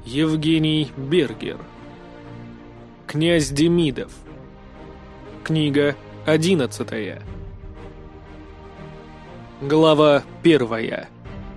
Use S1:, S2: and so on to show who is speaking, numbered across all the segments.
S1: Евгений Бергер. Князь Демидов. Книга 11. Глава 1.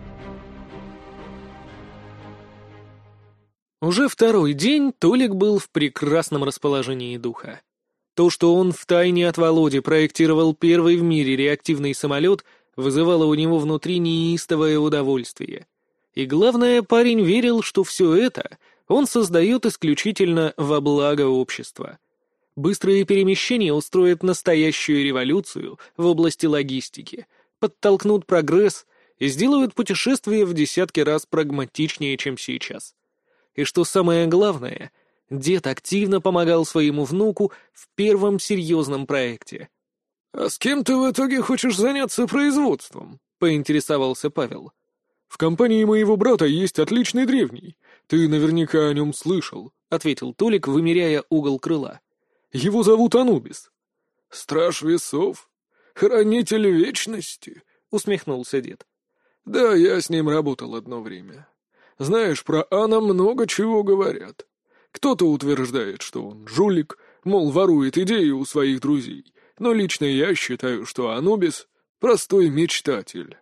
S1: Уже второй день Толик был в прекрасном расположении духа. То, что он втайне от Володи проектировал первый в мире реактивный самолет, вызывало у него внутри неистовое удовольствие. И главное, парень верил, что все это он создает исключительно во благо общества. Быстрые перемещения устроят настоящую революцию в области логистики, подтолкнут прогресс и сделают путешествие в десятки раз прагматичнее, чем сейчас. И что самое главное, дед активно помогал своему внуку в первом серьезном проекте.
S2: «А с кем ты в итоге хочешь заняться производством?» — поинтересовался Павел.
S3: «В компании моего брата есть отличный древний. Ты наверняка о нем слышал»,
S1: — ответил Толик, вымеряя угол крыла.
S3: «Его зовут Анубис».
S2: «Страж весов? Хранитель вечности?»
S1: — усмехнулся дед.
S2: «Да, я с ним работал одно время. Знаешь, про Ана много чего говорят. Кто-то утверждает, что он жулик, мол, ворует идеи у своих друзей, но лично я считаю, что Анубис — простой мечтатель.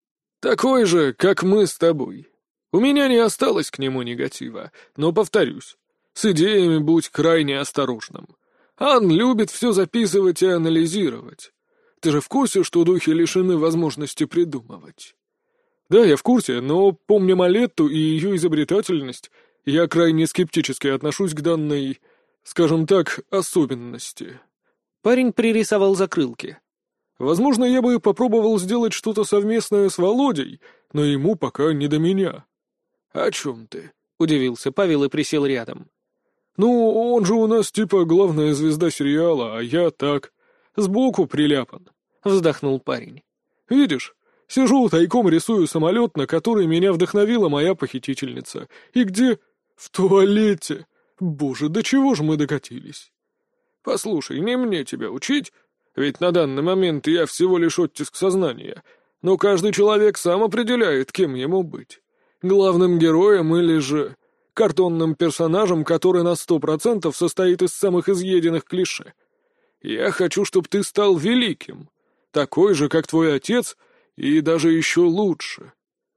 S2: Такой же, как мы с тобой. У меня не осталось к нему негатива, но, повторюсь, с идеями будь крайне осторожным. Ан любит все записывать и анализировать. Ты же в курсе, что духи лишены возможности придумывать?»
S3: «Да, я в курсе, но, помня Малетту и ее изобретательность, я крайне скептически отношусь к данной, скажем так, особенности».
S1: Парень пририсовал закрылки.
S3: «Возможно, я бы попробовал сделать что-то совместное с Володей, но ему пока не до меня».
S2: «О чем ты?»
S1: — удивился Павел и присел рядом.
S3: «Ну, он же у нас типа главная звезда сериала, а я так, сбоку приляпан», — вздохнул парень. «Видишь, сижу тайком рисую самолет, на который меня вдохновила моя похитительница. И где? В туалете. Боже, до чего же мы докатились?»
S2: «Послушай, не мне тебя учить, ведь на данный момент я всего лишь оттиск сознания, но каждый человек сам определяет, кем ему быть. Главным героем или же картонным персонажем, который на 100% состоит из самых изъеденных клише. Я хочу, чтобы ты стал великим, такой же, как твой отец, и даже еще лучше».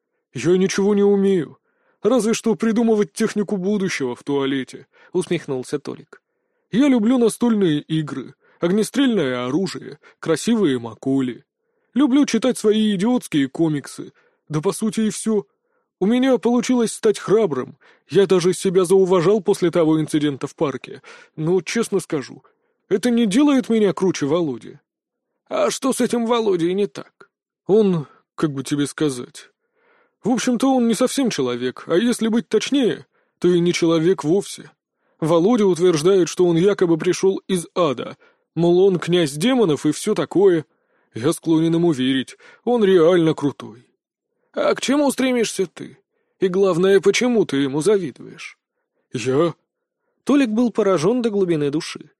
S3: «Я ничего не умею, разве что придумывать технику будущего в туалете», — усмехнулся Толик. «Я люблю настольные игры, огнестрельное оружие, красивые макули. Люблю читать свои идиотские комиксы, да по сути и все. У меня получилось стать храбрым, я даже себя зауважал после того инцидента в парке, но, честно скажу, это не делает меня круче Володи».
S2: «А что с этим Володей не так?»
S3: «Он, как бы тебе сказать... В общем-то, он не совсем человек, а если быть точнее, то и не человек вовсе. Володя утверждает, что он якобы пришел из ада, мол, он князь демонов и все такое. Я склонен ему верить, он реально крутой».
S2: «А к чему стремишься ты? И главное, почему ты ему завидуешь?»
S3: «Я?»
S1: Толик был поражен до глубины души.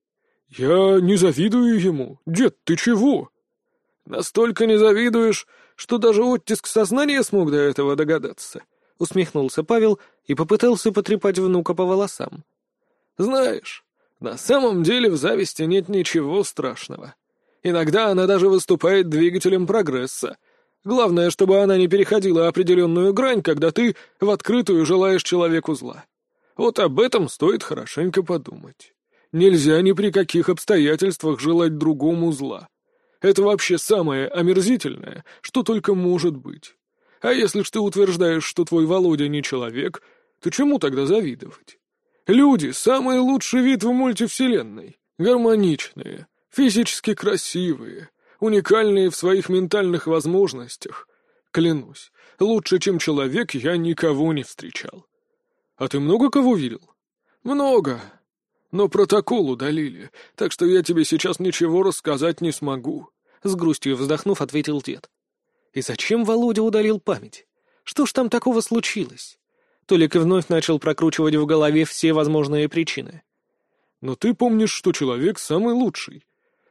S3: «Я не завидую ему. Дед, ты чего?»
S2: «Настолько не завидуешь, что даже оттиск сознания смог до этого догадаться», — усмехнулся Павел и попытался потрепать внука по волосам. «Знаешь, на самом деле в зависти нет ничего страшного. Иногда она даже выступает двигателем прогресса. Главное, чтобы она не переходила определенную грань, когда ты в открытую желаешь человеку зла. Вот об этом стоит хорошенько подумать. Нельзя ни при каких обстоятельствах желать другому зла. Это вообще самое омерзительное, что только может быть. А если ж ты утверждаешь, что твой Володя не человек, то чему тогда завидовать? Люди — самый лучший вид в мультивселенной. Гармоничные, физически красивые, уникальные в своих ментальных возможностях. Клянусь, лучше, чем человек, я никого не встречал».
S3: «А ты много кого видел?»
S2: «Много. Но протокол удалили, так что я тебе сейчас ничего рассказать не смогу», — с грустью вздохнув, ответил дед.
S1: И зачем Володя удалил память? Что ж там такого случилось? Толик и вновь начал прокручивать в голове все возможные причины.
S3: «Но ты помнишь, что человек самый лучший?»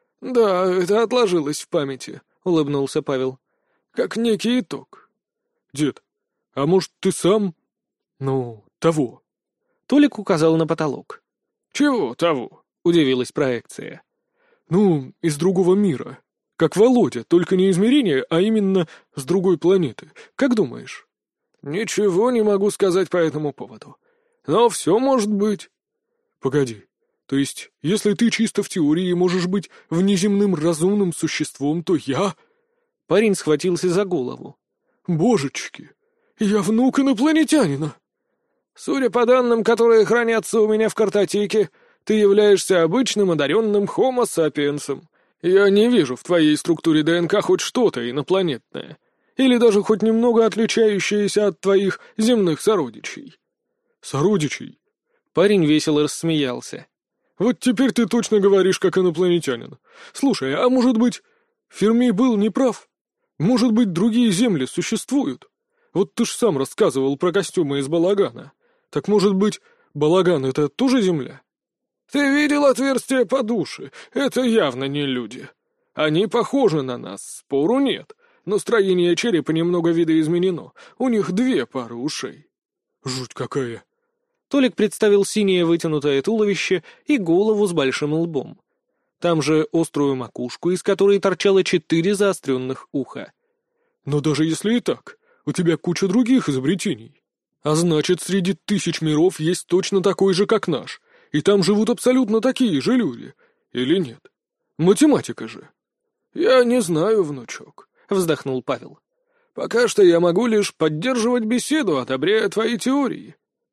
S2: «Да, это отложилось в памяти», — улыбнулся Павел. «Как некий итог».
S3: «Дед, а может, ты сам...» «Ну, того.
S1: Толик указал на потолок.
S2: «Чего того?»
S1: — удивилась проекция.
S3: «Ну, из другого мира. Как Володя, только не измерение, а именно с другой планеты. Как думаешь?»
S2: «Ничего не могу сказать по этому поводу. Но все может быть».
S3: «Погоди. То есть, если ты чисто в теории можешь быть внеземным разумным существом, то я...»
S1: Парень схватился за голову.
S3: «Божечки! Я внук инопланетянина!»
S2: «Судя по данным, которые хранятся у меня в картотеке, ты являешься обычным одаренным Homo sapiens'ом. Я не вижу в твоей структуре ДНК хоть что-то инопланетное, или даже хоть немного отличающееся от твоих земных сородичей».
S3: «Сородичей?»
S1: Парень весело рассмеялся.
S3: «Вот теперь ты точно говоришь, как инопланетянин. Слушай, а может быть, Ферми был неправ? Может быть, другие земли существуют? Вот ты ж сам рассказывал про костюмы из балагана. Так может быть, балаган — это тоже земля?»
S2: «Ты видел отверстия по душе? Это явно не люди. Они похожи на нас, спору нет, но строение черепа немного видоизменено. У них 2 пары ушей».
S3: «Жуть какая!»
S1: Толик представил синее вытянутое туловище и голову с большим лбом. Там же острую макушку, из которой торчало 4 заостренных уха.
S3: «Но даже если и так, у тебя куча других изобретений. А значит, среди 1000 миров есть точно такой же, как наш, и там живут абсолютно такие же люди. Или нет? Математика же».
S2: «Я не знаю, внучок», — вздохнул Павел. «Пока что я могу лишь поддерживать беседу, одобряя твои теории».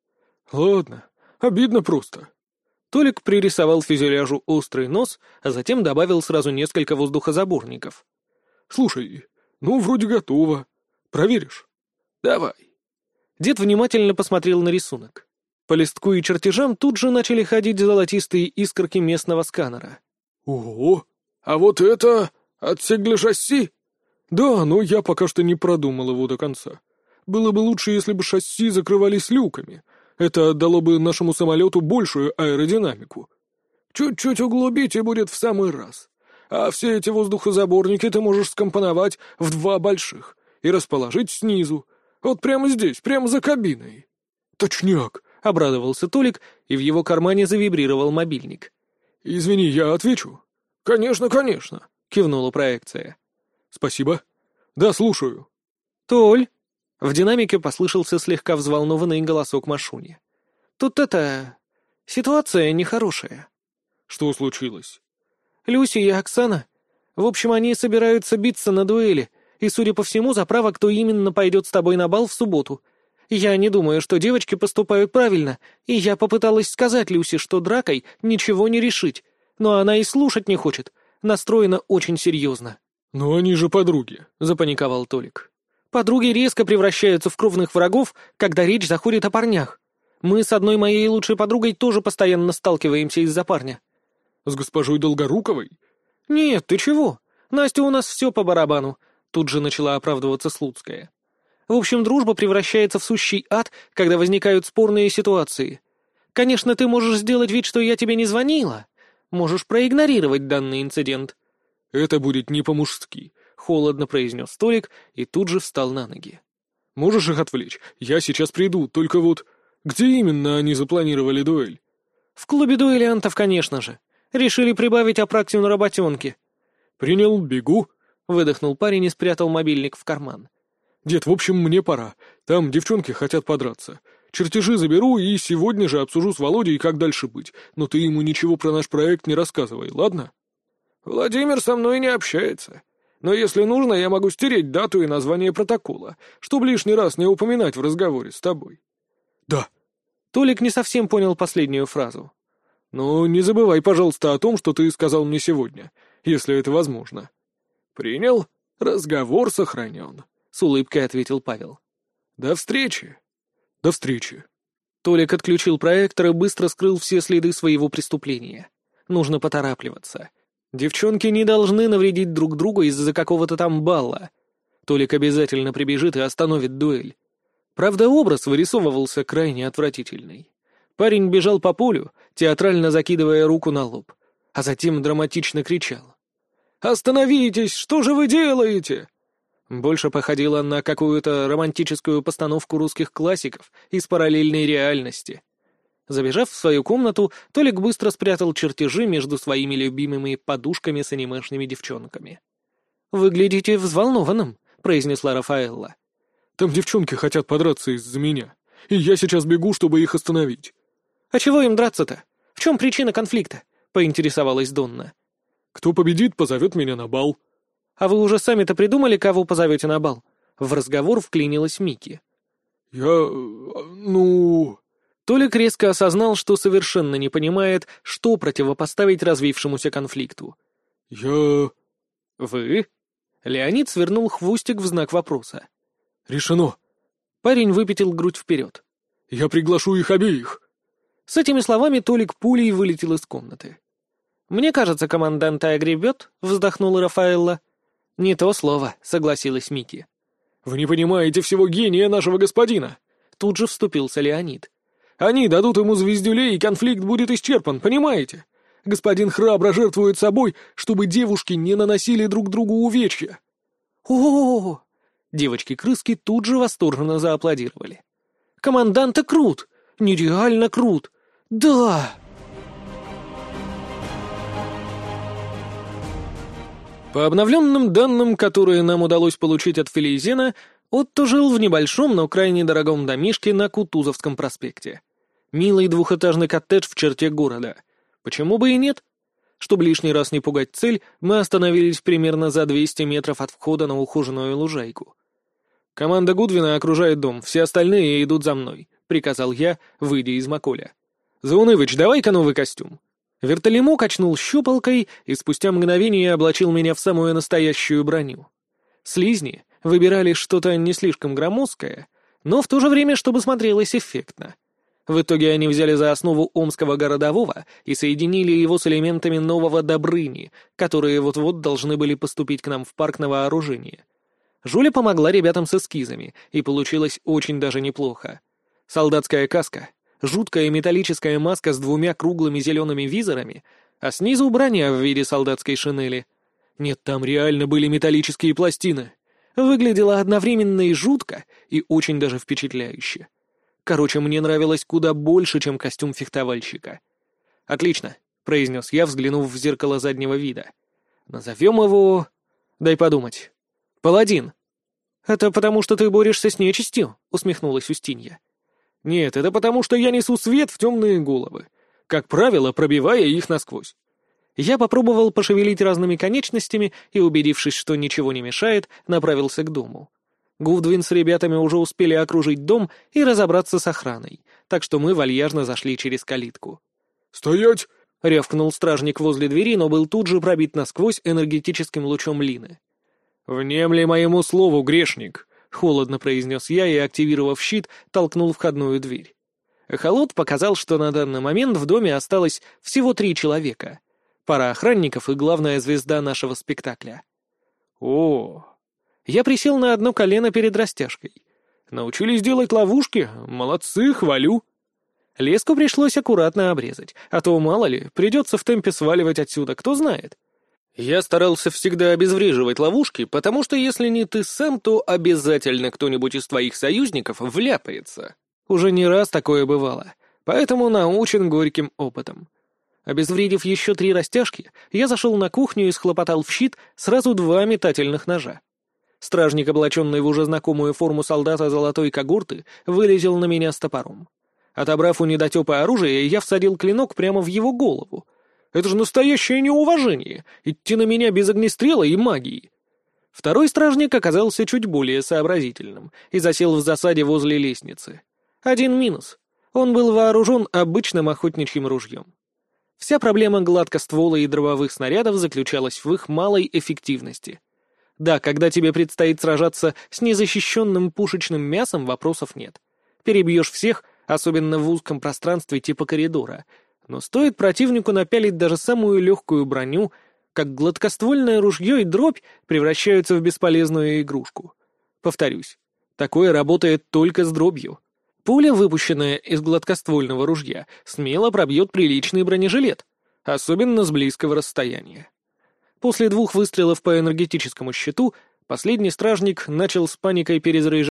S3: «Ладно, обидно просто».
S1: Толик пририсовал фюзеляжу острый нос, а затем добавил сразу несколько воздухозаборников.
S3: «Слушай, ну, вроде готово. Проверишь?»
S2: «Давай».
S1: Дед внимательно посмотрел на рисунок. По листку и чертежам тут же начали ходить золотистые искорки местного сканера.
S3: «Ого!
S2: А вот это отсек для шасси?»
S3: «Да, но я пока что не продумал его до конца. Было бы лучше, если бы шасси закрывались люками. Это дало бы нашему самолету большую аэродинамику».
S2: «Чуть-чуть углубить, и будет в самый раз. А все эти воздухозаборники ты можешь скомпоновать в 2 больших и расположить снизу. Вот прямо здесь, прямо за кабиной».
S3: «Точняк!»
S1: — обрадовался Толик, и в его кармане завибрировал мобильник.
S3: «Извини, я отвечу».
S2: «Конечно, конечно»,
S1: — кивнула проекция.
S3: «Спасибо. Да, слушаю».
S1: «Толь!» — в динамике послышался слегка взволнованный голосок Машуни. «Тут ситуация нехорошая».
S3: «Что случилось?»
S1: «Люси и Оксана. В общем, они собираются биться на дуэли, и, судя по всему, за право, кто именно пойдет с тобой на бал в субботу. Я не думаю, что девочки поступают правильно, и я попыталась сказать Люси, что дракой ничего не решить, но она и слушать не хочет, настроена очень серьезно».
S3: «Но они же подруги»,
S1: — запаниковал Толик. «Подруги резко превращаются в кровных врагов, когда речь заходит о парнях. Мы с одной моей лучшей подругой тоже постоянно сталкиваемся из-за парня».
S3: «С госпожой Долгоруковой?»
S1: «Нет, ты чего? Настя у нас все по барабану», — тут же начала оправдываться Слуцкая. «В общем, дружба превращается в сущий ад, когда возникают спорные ситуации. Конечно, ты можешь сделать вид, что я тебе не звонила. Можешь проигнорировать данный инцидент».
S3: «Это будет не по-мужски»,
S1: — холодно произнес Толик и тут же встал на ноги.
S3: «Можешь их отвлечь? Я сейчас приду, только вот... Где именно они запланировали дуэль?»
S1: «В клубе дуэлянтов, конечно же. Решили прибавить Апраксию на работенке».
S3: «Принял, бегу»,
S1: — выдохнул парень и спрятал мобильник в карман.
S3: «Дед, в общем, мне пора. Там девчонки хотят подраться. Чертежи заберу и сегодня же обсужу с Володей, как дальше быть. Но ты ему ничего про наш проект не рассказывай, ладно?»
S2: «Владимир со мной не общается. Но если нужно, я могу стереть дату и название протокола, чтобы лишний раз не упоминать в разговоре с тобой».
S3: «Да».
S1: Толик не совсем понял последнюю фразу.
S3: «Ну, не забывай, пожалуйста, о том, что ты сказал мне сегодня, если это возможно».
S2: «Принял. Разговор сохранен», —
S1: с улыбкой ответил Павел.
S2: «До встречи».
S3: «До встречи».
S1: Толик отключил проектор и быстро скрыл все следы своего преступления. Нужно поторапливаться. Девчонки не должны навредить друг другу из-за какого-то там балла. Толик обязательно прибежит и остановит дуэль. Правда, образ вырисовывался крайне отвратительный. Парень бежал по полю, театрально закидывая руку на лоб, а затем драматично кричал. «Остановитесь! Что же вы делаете?» Больше походило на какую-то романтическую постановку русских классиков из параллельной реальности. Забежав в свою комнату, Толик быстро спрятал чертежи между своими любимыми подушками с анимешными девчонками. «Выглядите взволнованным», — произнесла Рафаэлла.
S3: «Там девчонки хотят подраться из-за меня, и я сейчас бегу, чтобы их остановить».
S1: «А чего им драться-то? В чем причина конфликта?» — поинтересовалась Донна.
S3: «Кто победит, позовет меня на бал».
S1: «А вы уже сами-то придумали, кого позовете на бал?» В разговор вклинилась Микки.
S2: Толик
S1: резко осознал, что совершенно не понимает, что противопоставить развившемуся конфликту. «Вы?» Леонид свернул хвостик в знак вопроса.
S3: «Решено».
S1: Парень выпятил грудь вперед.
S3: «Я приглашу их обеих».
S1: С этими словами Толик пулей вылетел из комнаты. «Мне кажется, команданта огребет», — вздохнула Рафаэлла. «Не то слово», — согласилась Микки.
S3: «Вы не понимаете всего гения нашего господина», —
S1: тут же вступился Леонид.
S3: «Они дадут ему звездюлей, и конфликт будет исчерпан, понимаете? Господин храбро жертвует собой, чтобы девушки не наносили друг другу увечья».
S1: «О-о-о!» Девочки-крыски тут же восторженно зааплодировали. «Команданта крут! Нереально крут! Да!» По обновленным данным, которые нам удалось получить от Филейзена, Отто жил в небольшом, но крайне дорогом домишке на Кутузовском проспекте. Милый двухэтажный коттедж в черте города. Почему бы и нет? Чтобы лишний раз не пугать цель, мы остановились примерно за 200 метров от входа на ухоженную лужайку. «Команда Гудвина окружает дом, все остальные идут за мной», — приказал я, выйдя из Маколя. «Заунывыч, давай-ка новый костюм». Вертолемо качнул щупалкой и спустя мгновение облачил меня в самую настоящую броню. Слизни выбирали что-то не слишком громоздкое, но в то же время, чтобы смотрелось эффектно. В итоге они взяли за основу омского городового и соединили его с элементами нового Добрыни, которые вот-вот должны были поступить к нам в парк на вооружение. Жуля помогла ребятам с эскизами, и получилось очень даже неплохо. Солдатская каска, жуткая металлическая маска с 2 круглыми зелеными визорами, а снизу броня в виде солдатской шинели. Нет, там реально были металлические пластины. Выглядело одновременно и жутко, и очень даже впечатляюще. Короче, мне нравилось куда больше, чем костюм фехтовальщика. «Отлично», — произнес я, взглянув в зеркало заднего вида. «Назовем его... Дай подумать. Паладин». «Это потому, что ты борешься с нечистью?» — усмехнулась Устинья. «Нет, это потому, что я несу свет в темные головы, как правило, пробивая их насквозь». Я попробовал пошевелить разными конечностями и, убедившись, что ничего не мешает, направился к дому. Гудвин с ребятами уже успели окружить дом и разобраться с охраной, так что мы вальяжно зашли через калитку.
S3: «Стоять!»
S1: — рявкнул стражник возле двери, но был тут же пробит насквозь энергетическим лучом Лины. «Внемли моему слову, грешник!» — холодно произнес я и, активировав щит, толкнул входную дверь. Эхолот показал, что на данный момент в доме осталось всего 3 человека. Пара охранников и главная звезда нашего спектакля. «О!» Я присел на одно колено перед растяжкой. «Научились делать ловушки? Молодцы, хвалю!» Леску пришлось аккуратно обрезать, а то, мало ли, придется в темпе сваливать отсюда, кто знает. Я старался всегда обезвреживать ловушки, потому что если не ты сам, то обязательно кто-нибудь из твоих союзников вляпается. Уже не раз такое бывало, поэтому научен горьким опытом. Обезвредив еще 3 растяжки, я зашел на кухню и схлопотал в щит сразу 2 метательных ножа. Стражник, облаченный в уже знакомую форму солдата золотой когорты, вылетел на меня с топором. Отобрав у недотепа оружие, я всадил клинок прямо в его голову. Это же настоящее неуважение — идти на меня без огнестрела и магии. Второй стражник оказался чуть более сообразительным и засел в засаде возле лестницы. 1 минус. Он был вооружен обычным охотничьим ружьем. Вся проблема гладкоствола и дробовых снарядов заключалась в их малой эффективности. Да, когда тебе предстоит сражаться с незащищенным пушечным мясом, вопросов нет. Перебьешь всех, особенно в узком пространстве типа коридора. Но стоит противнику напялить даже самую легкую броню, как гладкоствольное ружье и дробь превращаются в бесполезную игрушку. Повторюсь, такое работает только с дробью. Пуля, выпущенная из гладкоствольного ружья, смело пробьет приличный бронежилет, особенно с близкого расстояния. После 2 выстрелов по энергетическому щиту последний стражник начал с паникой перезаряжать